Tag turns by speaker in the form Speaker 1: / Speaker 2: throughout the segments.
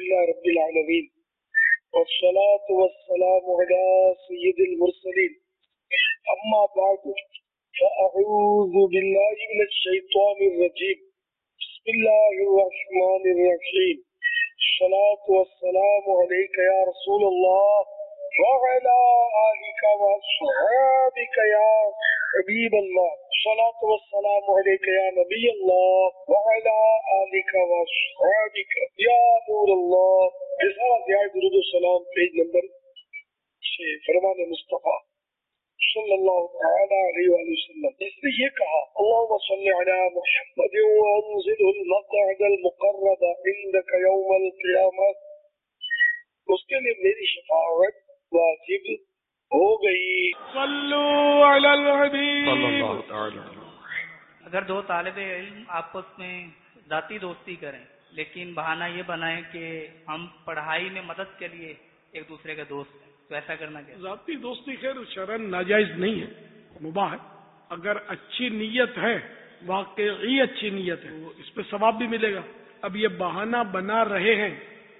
Speaker 1: لله رب العالمين والصلاة والسلام على سيد المرسلين أما بعد فأعوذ بالله من الشيطان الرجيم بسم الله الرحمن الرحيم الصلاة والسلام عليك يا رسول الله وعلى آلك وأصحابك يا حبيب الله الصلاة والسلام عليك يا نبي الله وعلى آلك وأصحابك يا نور الله. رسالہ دعائے درود و سلام پیج نمبر 6 فرمان مصطفیٰ صلی اللہ تعالی علیہ وآلہ وسلم. اس نے یہ کہا اللہم صلی علی محمد وانزله المقعد المقرب عندك یوم القیامہ. اس کے لیے میری شفاعت واجب ہو گئی.
Speaker 2: صلو علی الحبیب
Speaker 3: صلی اللہ تعالی.
Speaker 4: اگر دو طالب علم آپس میں ذاتی دوستی کریں لیکن بہانہ یہ بنائیں کہ ہم پڑھائی میں مدد کے لیے ایک دوسرے کے دوست ہیں تو ایسا کرنا کیا؟
Speaker 2: ذاتی دوستی خیر شرعاً ناجائز نہیں ہے، مباح ہے. اگر اچھی نیت ہے، واقعی اچھی نیت ہے، اس پہ ثواب بھی ملے گا. اب یہ بہانہ بنا رہے ہیں،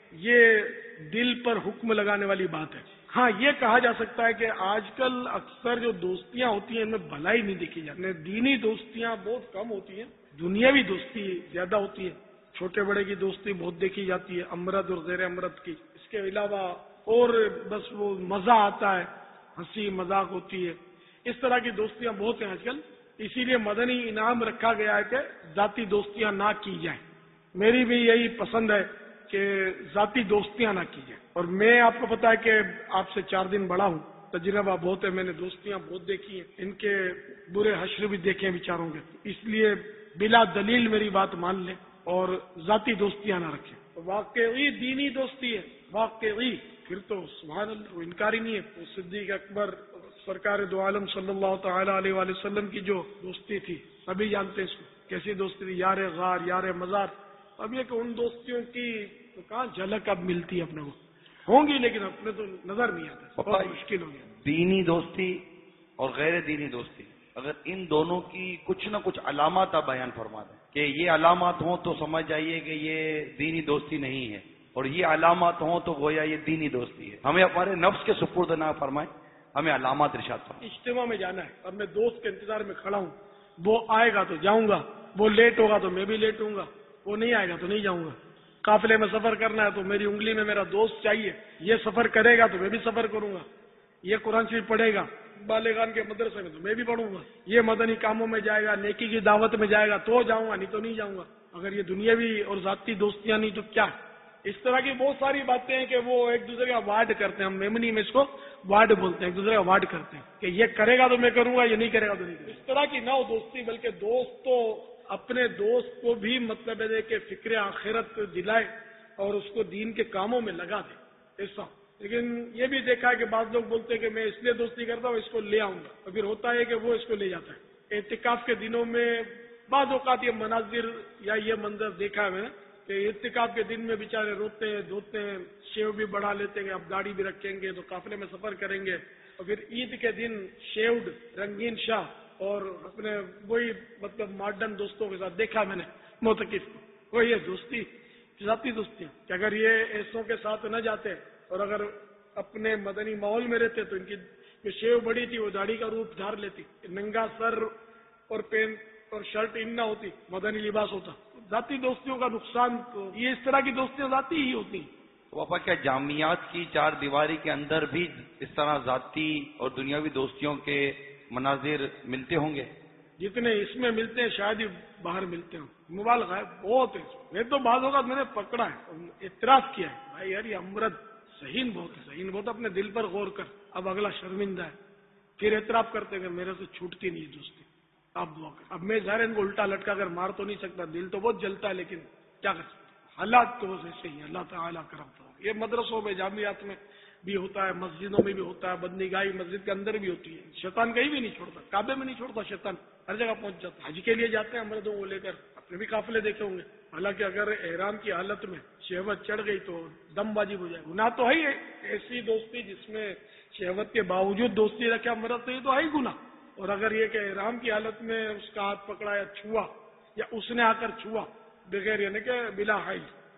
Speaker 2: یہ دل پر حکم لگانے والی بات ہے. ہاں یہ کہا جا سکتا ہے کہ آج کل اکثر جو دوستیاں ہوتی ہیں ان میں بھلائی نہیں دیکھی جاتی. دینی دوستیاں بہت کم ہوتی ہیں، دنیاوی دوستی زیادہ ہوتی ہے. چھوٹے بڑے کی دوستی بہت دیکھی جاتی ہے، امرد اور غیر امرد کی. اس کے علاوہ اور بس وہ مزہ آتا ہے، ہنسی مذاق ہوتی ہے. اس طرح کی دوستیاں بہت ہیں آج کل. اسی لیے مدنی انعام رکھا گیا ہے کہ ذاتی دوستیاں نہ کی جائیں. میری بھی یہی پسند ہے کہ ذاتی دوستیاں نہ کی جائیں. اور میں آپ کو پتا ہے کہ آپ سے 4 دن بڑا ہوں، تجربہ بہت ہے، میں نے دوستیاں بہت دیکھی ہیں، ان کے برے حشر بھی دیکھے ہیں بیچاروں کے. اس لیے بلا دلیل میری بات مان لیں اور ذاتی دوستیاں نہ رکھیں. واقعی دینی دوستی ہے، واقعی، پھر تو سبحان اللہ، وہ انکاری نہیں ہے. وہ صدیق اکبر سرکار دو عالم صلی اللہ تعالی علیہ وآلہ وسلم کی جو دوستی تھی سبھی جانتے ہیں اس کو کیسی دوستی تھی، یار غار یار مزار. اب یہ کہ ان دوستیوں کی تو کہاں جھلک اب ملتی ہے اپنے کو، ہوں گی لیکن اپنے تو نظر نہیں آتا، بہت مشکل ہو گیا.
Speaker 3: دینی دوستی اور غیر دینی دوستی، اگر ان دونوں کی کچھ نہ کچھ علامات آپ بیان فرما دیں کہ یہ علامات ہوں تو سمجھ جائیے کہ یہ دینی دوستی نہیں ہے، اور یہ علامات ہوں تو گویا یہ دینی دوستی ہے. ہمیں ہمارے نفس کے سپرد نہ فرمائیں، ہمیں علامات ارشاد فرمائیں.
Speaker 2: اجتماع میں جانا ہے، اب میں دوست کے انتظار میں کھڑا ہوں، وہ آئے گا تو جاؤں گا، وہ لیٹ ہوگا تو میں بھی لیٹ ہوں گا، وہ نہیں آئے گا تو نہیں جاؤں گا. قافلے میں سفر کرنا ہے تو میری انگلی میں میرا دوست چاہیے، یہ سفر کرے گا تو میں بھی سفر کروں گا. یہ قرآن شریف پڑھے گا بالغان کے مدرسے میں تو میں بھی پڑھوں گا. یہ مدنی کاموں میں جائے گا، نیکی کی دعوت میں جائے گا تو جاؤں گا، نہیں تو نہیں جاؤں گا. اگر یہ دنیاوی اور ذاتی دوستیاں نہیں تو کیا؟ اس طرح کی بہت ساری باتیں ہیں کہ وہ ایک دوسرے کا وارڈ کرتے ہیں. ہم میمنی میں اس کو وارڈ بولتے ہیں، ایک دوسرے کا وارڈ کرتے ہیں کہ یہ کرے گا تو میں کروں گا، یہ نہیں کرے گا تو نہیں کروں گا. اس طرح کی نہ ہو دوستی، بلکہ دوست تو اپنے دوست کو بھی مطلب ہے کہ فکر آخرت دلائے اور اس کو دین کے کاموں میں لگا دے ایسا. لیکن یہ بھی دیکھا ہے کہ بعض لوگ بولتے ہیں کہ میں اس لیے دوستی کرتا ہوں، اس کو لے آؤں گا، تو پھر ہوتا ہے کہ وہ اس کو لے جاتا ہے. اعتکاف کے دنوں میں بعض اوقات یہ مناظر یا یہ منظر دیکھا ہے میں نے کہ اعتکاف کے دن میں بیچارے روتے ہیں دھوتے ہیں، شیو بھی بڑھا لیتے ہیں، اب داڑھی بھی رکھیں گے تو قافلے میں سفر کریں گے، اور پھر عید کے دن شیوڈ رنگین شاہ اور اپنے وہی مطلب ماڈرن دوستوں کے ساتھ دیکھا میں نے معتکف کو. وہ یہ دوستی ذاتی دوستیاں کہ اگر یہ ایسوں کے ساتھ نہ جاتے اور اگر اپنے مدنی ماحول میں رہتے تو ان کی جو شیو بڑی تھی وہ داڑھی کا روپ دھار لیتی، ننگا سر اور پینٹ اور شرٹ ان نہ ہوتی، مدنی لباس ہوتا. ذاتی دوستیوں کا نقصان تو یہ اس طرح کی دوستیاں ذاتی ہی ہوتی ہیں.
Speaker 3: پاپا کیا جامعات کی 4 دیواری کے اندر بھی اس طرح ذاتی اور دنیاوی دوستیوں کے مناظر ملتے ہوں گے؟
Speaker 2: جتنے اس میں ملتے ہیں شاید ہی باہر ملتے ہوں. مبالغہ ہے بہت ہے. میں تو بعض اوقات میں نے پکڑا ہے، اعتراف کیا ہے، بھائی یار یہ امرد صحیح بہت ہے، صحیح بہت، اپنے دل پر غور کر. اب اگلا شرمندہ ہے، پھر اعتراف کرتے کہ میرے سے چھوٹتی نہیں دوستی، آپ دعا کر. اب میں ظاہر ان کو الٹا لٹکا کر مار تو نہیں سکتا، دل تو بہت جلتا ہے، لیکن کیا کر سکتا، حالات تو ایسے ہی. اللہ تعالیٰ کرم کرو. یہ مدرسوں میں جامعات میں بھی ہوتا ہے، مسجدوں میں بھی ہوتا ہے، بدنگاہی مسجد کے اندر بھی ہوتی ہے. شیطان کہیں بھی نہیں چھوڑتا، کعبے میں نہیں چھوڑتا شیطان، ہر جگہ پہنچ جاتا. حج کے لیے جاتے ہیں مردوں کو لے کر، اپنے بھی قافلے دیکھے ہوں گے. حالانکہ اگر احرام کی حالت میں شہوت چڑھ گئی تو دم واجب ہو جائے. گناہ تو ہے ہی، ایسی دوستی جس میں شہوت کے باوجود دوستی رکھے مرد تو یہ تو ہے ہی گناہ. اور اگر یہ کہ احرام کی حالت میں اس کا ہاتھ پکڑا یا چھوا، یا اس نے آ کر چھوا بغیر یعنی کہ بلا حائل،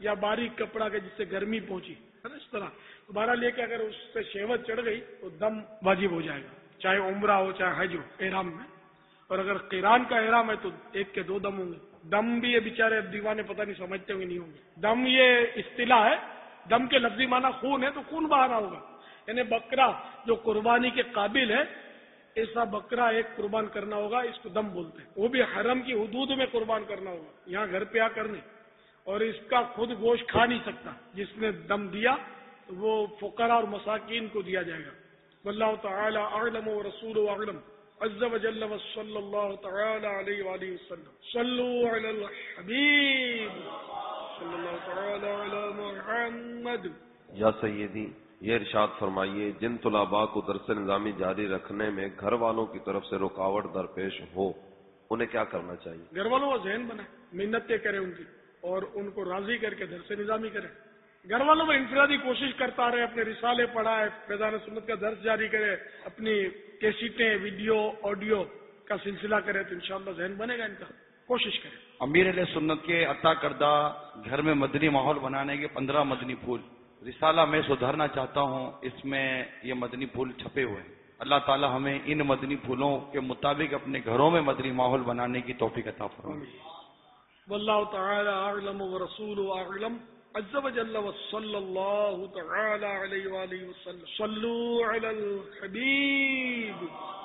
Speaker 2: یا باریک کپڑا کے جس سے گرمی پہنچی ہے نا، اس طرح تو بہرحال یہ کہ اگر اس سے شہوت چڑھ گئی تو دم واجب ہو جائے گا، چاہے عمرہ ہو چاہے حج ہو احرام میں. اور اگر قران کا احرام ہے تو ایک کے 2 دم ہوں گے. دم بھی یہ بیچارے دیوانے پتہ نہیں سمجھتے ہوئے نہیں ہوں گے. دم یہ اصطلاح ہے، دم کے لفظی معنی خون ہے تو خون بہانا ہوگا، یعنی بکرا جو قربانی کے قابل ہے ایسا بکرا ایک قربان کرنا ہوگا، اس کو دم بولتے ہیں. وہ بھی حرم کی حدود میں قربان کرنا ہوگا، یہاں گھر پہ آ کر نہیں. اور اس کا خود گوشت کھا نہیں سکتا، جس نے دم دیا وہ فقراء اور مساکین کو دیا جائے گا. واللہ تعالی اعلم ورسولہ اعلم عز وجل وصلی اللہ تعالی علیہ وآلہ وسلم. صلوا علی الحبیب صلی اللہ تعالی علی محمد.
Speaker 5: یا سیدی یہ ارشاد فرمائیے جن طلباء کو درس نظامی جاری رکھنے میں گھر والوں کی طرف سے رکاوٹ درپیش ہو انہیں کیا کرنا چاہیے؟
Speaker 2: گھر والوں کا ذہن بنائے، منتیں کرے ان کی اور ان کو راضی کر کے درس نظامی کرے. گھر والوں میں انفرادی کوشش کرتا رہے، اپنے رسالے پڑھائے، فیضان سنت کا درس جاری کرے، اپنی کیسٹیں ویڈیو آڈیو کا سلسلہ کرے تو انشاءاللہ ذہن بنے گا ان کا. کوشش کرے.
Speaker 3: امیر علیہ سنت کے عطا کردہ گھر میں مدنی ماحول بنانے کے 15 مدنی پھول رسالہ میں سدھارنا چاہتا ہوں، اس میں یہ مدنی پھول چھپے ہوئے ہیں. اللہ تعالی ہمیں ان مدنی پھولوں کے مطابق اپنے گھروں میں مدنی ماحول بنانے کی توفیق عطا فرمائے.
Speaker 2: واللہ تعالی اعلم ورسولہ اعلم عز وجل وصلی اللہ تعالی علیہ وآلہ وسلم. صلوا علی الحبیب.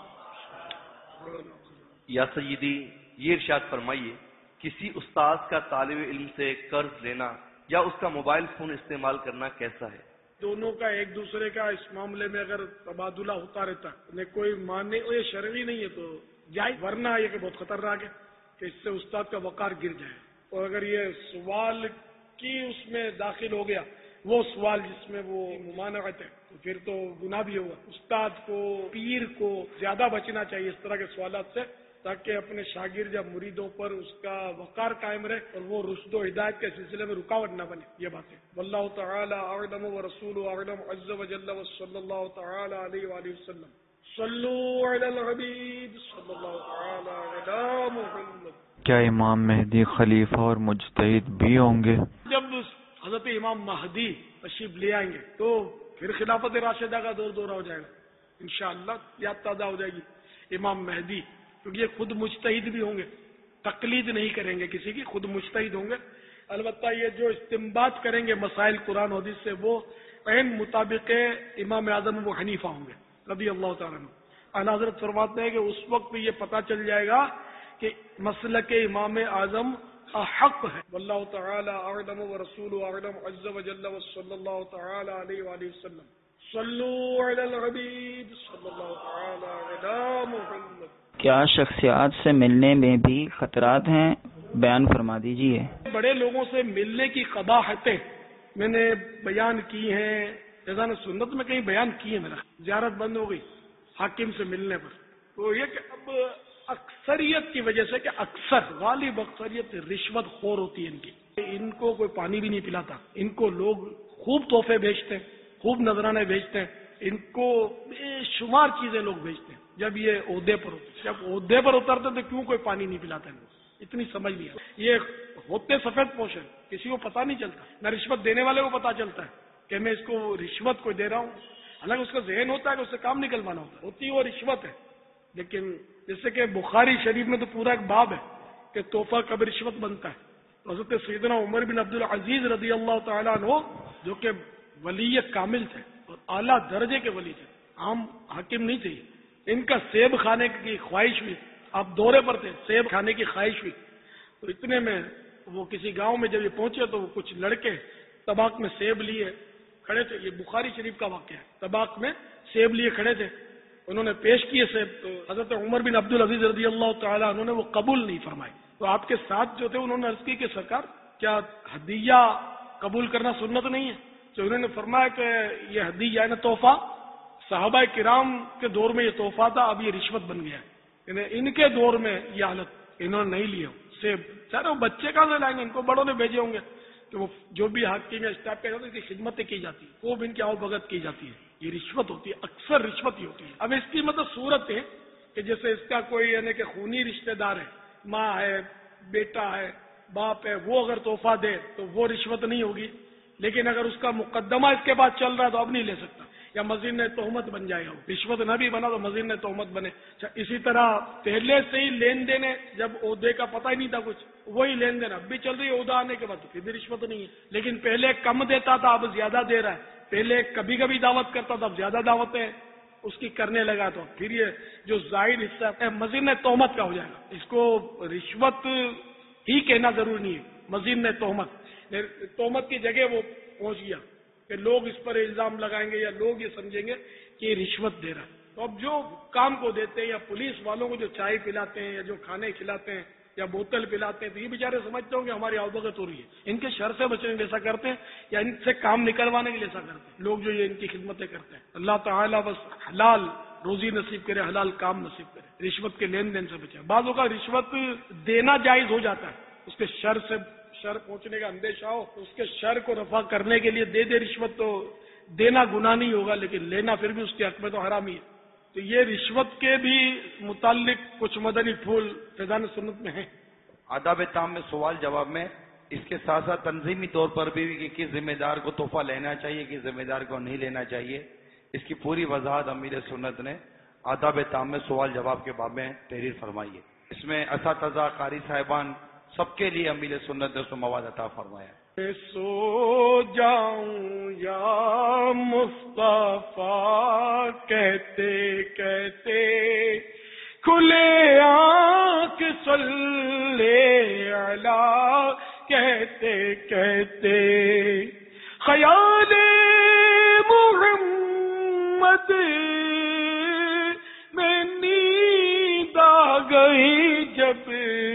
Speaker 6: یا سیدی یہ ارشاد فرمائیے کسی استاذ کا طالب علم سے قرض لینا یا اس کا موبائل فون استعمال کرنا کیسا ہے؟
Speaker 2: دونوں کا ایک دوسرے کا اس معاملے میں اگر تبادلہ ہوتا رہتا ہے کوئی ماننے یہ شرعی نہیں ہے تو جائز، ورنہ یہ کہ بہت خطرناک ہے کہ اس سے استاد کا وقار گر جائے. اور اگر یہ سوال کی اس میں داخل ہو گیا وہ سوال جس میں وہ ممانعت ہے تو پھر تو گناہ بھی ہوگا. استاد کو پیر کو زیادہ بچنا چاہیے اس طرح کے سوالات سے تاکہ اپنے شاگرد یا مریدوں پر اس کا وقار قائم رہے اور وہ رشد و ہدایت کے سلسلے میں رکاوٹ نہ بنے. یہ باتیں واللہ تعالی اعلم ورسولہ اعلم عز وجل وصلی اللہ تعالی علیہ وآلہ وسلم. صلوا علی الحبیب صلی اللہ تعالی علی محمد.
Speaker 7: کیا امام مہدی خلیفہ اور مجتہد بھی ہوں گے؟
Speaker 2: جب حضرت امام مہدی تشریف لے آئیں گے تو پھر خلافت راشدہ کا دورہ ہو جائے گا انشاءاللہ. یاد تازہ ہو جائے گی امام مہدی، کیونکہ یہ خود مجتہد بھی ہوں گے، تقلید نہیں کریں گے کسی کی، خود مجتہد ہوں گے. البتہ یہ جو استنباط کریں گے مسائل قرآن و حدیث سے وہ عین مطابق امام اعظم ابو حنیفہ ہوں گے رضی اللہ تعالیٰ عنہ. اعلیٰ حضرت فرماتے ہیں کہ اس وقت یہ پتہ چل جائے گا کہ مسلک امام اعظم حق ہے. واللہ تعالی اعلم ورسولہ اعلم عز وجل وصلی اللہ تعالی علیہ وآلہ وسلم. صلوا علی الحبیب صلی اللہ تعالی علی محمد.
Speaker 8: کیا شخصیات سے ملنے میں بھی خطرات ہیں؟ بیان فرما دیجیے.
Speaker 2: بڑے لوگوں سے ملنے کی قباحتیں میں نے بیان کی ہیں، فیضان سنت میں کہیں بیان کی ہے. میرا زیارت بند ہو گئی حاکم سے ملنے پر. تو یہ کہ اب اکثریت کی وجہ سے کہ اکثر غالب اکثریت رشوت خور ہوتی ہے ان کی. ان کو کوئی پانی بھی نہیں پلاتا، ان کو لوگ خوب تحفے بھیجتے ہیں، خوب نذرانے بھیجتے ہیں، ان کو بے شمار چیزیں لوگ بھیجتے ہیں. جب یہ عہدے پر ہوتے، جب عہدے پر اترتے تو کیوں کوئی پانی نہیں پلاتا ان کو؟ اتنی سمجھ نہیں ہے. یہ ہوتے سفید پوش ہے، کسی کو پتا نہیں چلتا، نہ رشوت دینے والے کو پتا چلتا ہے کہ میں اس کو رشوت کو دے رہا ہوں. حالانکہ اس کا ذہن ہوتا ہے کہ اس سے کام نکلوانا ہوتی ہے وہ رشوت ہے. لیکن جیسے کہ بخاری شریف میں تو پورا ایک باب ہے کہ تحفہ کب رشوت بنتا ہے. تو حضرت سیدنا عمر بن عبد العزیز رضی اللہ تعالیٰ عنہ جو کہ ولی کامل تھے اور اعلیٰ درجے کے ولی تھے، عام حاکم نہیں تھے، ان کا سیب کھانے کی خواہش ہوئی. آپ دورے پر تھے، سیب کھانے کی خواہش ہوئی تو اتنے میں وہ کسی گاؤں میں جب یہ پہنچے تو وہ کچھ لڑکے طباق میں سیب لیے کھڑے تھے. یہ بخاری شریف کا واقعہ ہے. طباق میں سیب لیے کھڑے تھے، انہوں نے پیش کیے سیب تو حضرت عمر بن عبد العزیز رضی اللہ تعالیٰ انہوں نے وہ قبول نہیں فرمائے. تو آپ کے ساتھ جو تھے انہوں نے عرض کی کہ سرکار کیا ہدیہ قبول کرنا سنت نہیں ہے؟ تو انہوں نے فرمایا کہ یہ ہدیہ ہے نا تحفہ، صحابہ کرام کے دور میں یہ تحفہ تھا، اب یہ رشوت بن گیا ہے. یعنی ان کے دور میں یہ حالت انہوں نے نہیں لیا سیب. سارے وہ بچے کہاں سے لائیں گے؟ ان کو بڑوں نے بھیجے ہوں گے کہ وہ جو بھی حاکم یا اسٹاف کے ہوتے ہیں کی خدمتیں کی جاتی ہیں، خوب ان کی آؤ بھگت کی جاتی ہے. یہ رشوت ہوتی ہے، اکثر رشوت ہی ہوتی ہے. اب اس کی مطلب صورت ہے کہ جیسے اس کا کوئی یعنی کہ خونی رشتہ دار ہے، ماں ہے، بیٹا ہے باپ ہے وہ اگر تحفہ دے تو وہ رشوت نہیں ہوگی، لیکن اگر اس کا مقدمہ اس کے بعد چل رہا ہے تو اب نہیں لے سکتا، یا مزید نے تہمت بن جائے گا، رشوت نہ بھی بنا تو مزید نے تہمت بنے۔ اسی طرح پہلے سے ہی لین دین ہے، جب عہدے کا پتہ ہی نہیں تھا کچھ، وہی لین دین اب بھی چل رہی ہے، عہدہ آنے کے بعد تو پھر بھی رشوت نہیں ہے، لیکن پہلے کم دیتا تھا اب زیادہ دے رہا ہے، پہلے کبھی کبھی دعوت کرتا تھا اب زیادہ دعوتیں اس کی کرنے لگا، تو پھر یہ جو زائد حصہ ہے مزید نے تہمت کا ہو جائے گا۔ اس کو رشوت ہی کہنا ضروری نہیں ہے، مزید نے تہمت کی جگہ وہ پہنچ گیا کہ لوگ اس پر الزام لگائیں گے یا لوگ یہ سمجھیں گے کہ یہ رشوت دے رہا ہے۔ تو اب جو کام کو دیتے ہیں یا پولیس والوں کو جو چائے پلاتے ہیں یا جو کھانے کھلاتے ہیں یا بوتل پلاتے ہیں، تو یہ بیچارے سمجھتے ہوں کہ ہماری اوبگت ہو رہی ہے، ان کے شر سے بچنے کے لیے ایسا کرتے ہیں یا ان سے کام نکلوانے کے لیے ایسا کرتے ہیں لوگ جو یہ ان کی خدمتیں کرتے ہیں۔ اللہ تعالیٰ بس حلال روزی نصیب کرے، حلال کام نصیب کرے، رشوت کے لین دین سے بچے۔ بعض اوقات رشوت دینا جائز ہو جاتا ہے، اس کے شر پہنچنے کا اندیشہ ہو تو اس کے شر کو رفع کرنے کے لیے دے رشوت، تو دینا گناہ نہیں ہوگا، لیکن لینا پھر بھی اس کے حق میں تو حرام ہی ہے۔ تو یہ رشوت کے بھی متعلق کچھ مدنی پھول فیضان سنت میں ہیں۔
Speaker 3: آداب تام میں سوال جواب میں اس کے ساتھ ساتھ تنظیمی طور پر بھی کہ کس ذمہ دار کو تحفہ لینا چاہیے، کس ذمہ دار کو نہیں لینا چاہیے، اس کی پوری وضاحت امیر سنت نے آداب تام میں سوال جواب کے باب میں تحریر فرمائی ہے۔ اس میں اساتذہ، قاری صاحبان سب کے لیے امیر سنت نے اس میں مواد عطا فرمایا ہے۔
Speaker 2: سو جاؤں یا مصطفیٰ کہتے کہتے، کھلے آنکھ صلی علی کہتے کہتے، خیال محمد میں نیند آ گئی جب،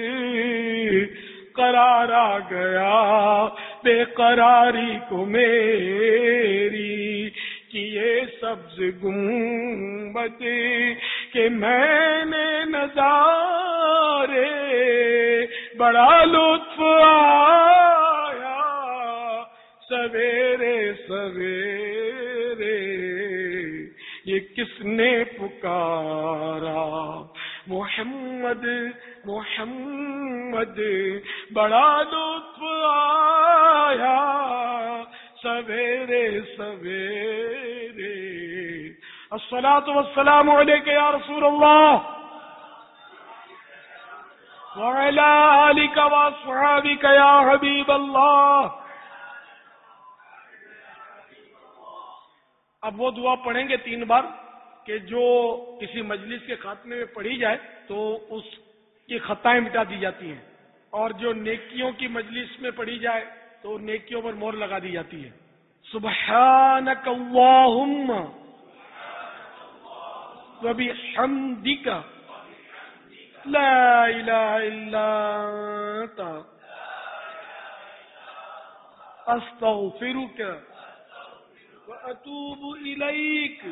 Speaker 2: قرار آ گیا بے قراری کو میری، کہ یہ سبز گنبد کہ میں نے نظارے، بڑا لطف آیا سویرے سویرے، یہ کس نے پکارا محمد محمد، بڑا لطف آیا سویرے سویرے۔ الصلاۃ والسلام علیک یا رسول اللہ وعلی آلک واصحابک یا حبیب اللہ۔ اب وہ دعا پڑھیں گے 3 بار کہ جو کسی مجلس کے خاتمے میں پڑھی جائے تو اس کی خطائیں مٹا دی جاتی ہیں، اور جو نیکیوں کی مجلس میں پڑھی جائے تو نیکیوں پر مہر لگا دی جاتی ہے۔ سبحانک اللہم وبحمدک لا الہ الا انت استغفرک واتوب الیک۔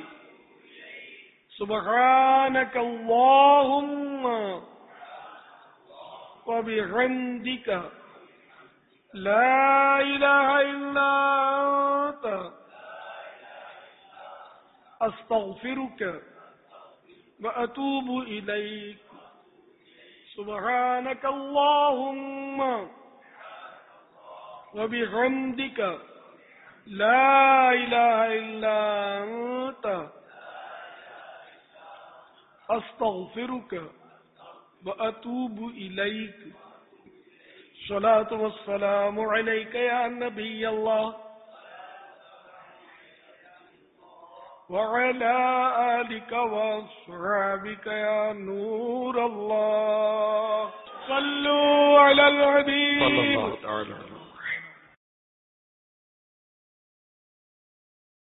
Speaker 2: سبحانک اللہم وبحمدک لا الہ الا انت استغفرک واتوب الیک۔ سبحانک اللہم وبحمدک لا الہ الا انت استغفرک واتوب الیک۔ الصلاۃ والسلام علیک یا نبی اللہ وعلی آلک واصحابک یا نور اللہ۔ صلوا علی الحبیب